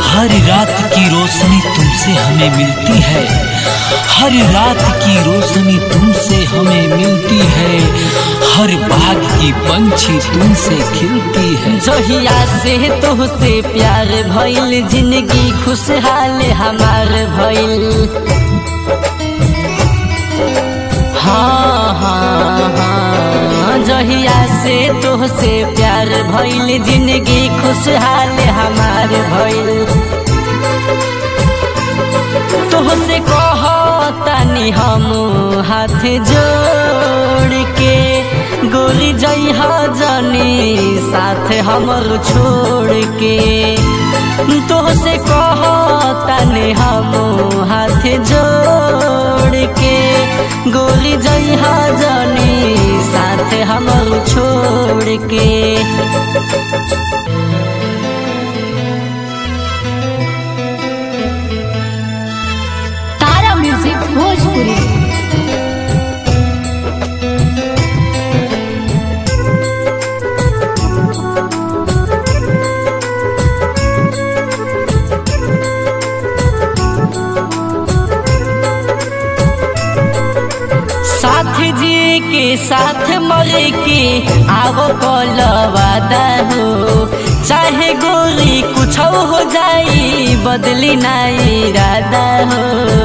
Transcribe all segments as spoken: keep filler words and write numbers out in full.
हर रात की रोशनी तुमसे हमें मिलती है, हर रात की रोशनी तुमसे हमें मिलती है, हर बाग की पंछी तुमसे खिलती है। जहिया से तुहसे प्यार भइल, जिंदगी खुशहाल हमार भइल। हाँ हाँ हाँ, जहिया से तुहसे प्यार भइल, जिंदगी खुशहाल हमार भइल। तुहसे कहतानी हम हाथ जोड़ के, गोरी जइहा जानी साथ हमर छोड़ के। तुहसे कहतानी हम हाथ जोड़ के, गोरी जइहा जानी साथ हमर छोड़ के। तारा म्यूजिक भोजपुरी। साथ जी के साथ मरे के आवो कल वादा हो, चाहे गोरी कुछ हो जाई बदली ना इरादा हो।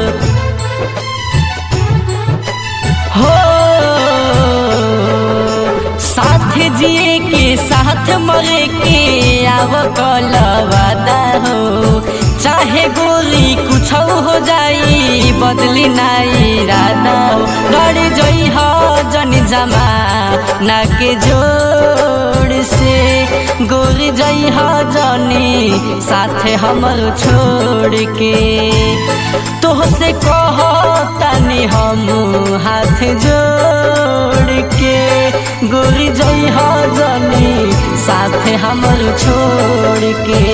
हो साथ जिए के साथ मरे के आवो कल वादा हो, चाहे गोरी कुछ हो जाई बदली ना इरादा हो। गड़ जई हो जन जमा ना के जोड़ से, गोरी जई हो जनी साथ हमर छोड़ के। तोहसे कहतानी हम हाथ जोड़ के, गोरी जई हो जनी साथ हमर छोड़ के।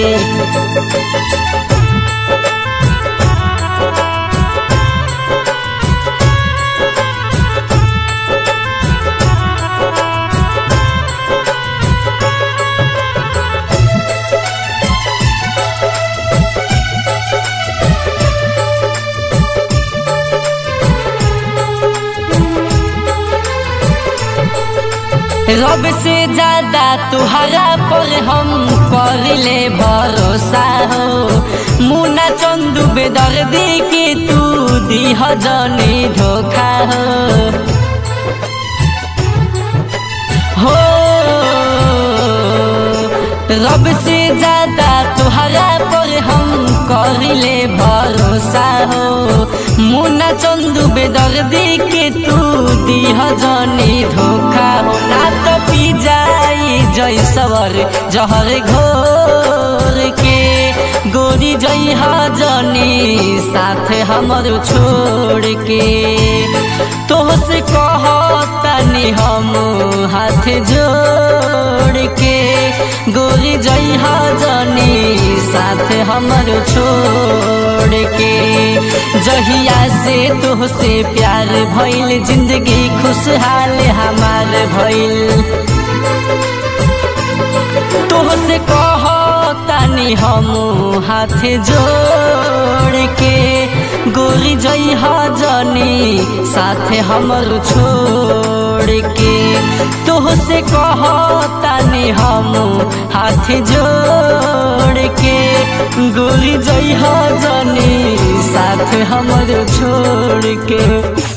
रब से ज्यादा तुहरा पर हम कर ले भरोसा हो। मुन्ना चंदू बेदर्दी के तू दीह जनी धोखा हो। हो रब से ज्यादा तुहरा पर हम कर ले भरोसा हो। मुन्ना चंदू बेदर्दी के तू दीह जनी धोखा हो। ना तो पी जाई जैसवर जहर घोर के, गोरी जइहा जनी साथ हमर छोड़ के। तोहसे कहतानी हम हाथ जोड़ के, गोरी जइहा जनी साथ हमर छोड़ के। जहिया से तुहसे प्यार भइल, जिंदगी खुशहाल हमार भइल। तुहसे कहतानी हम हाथ जोड़ के, गोरी जइहा जनी साथ हमर छोड़ के। तुहसे कहतानी हम हाथ जोड़ के, गोरी जइहा जनी साथ हमर छोड़ के।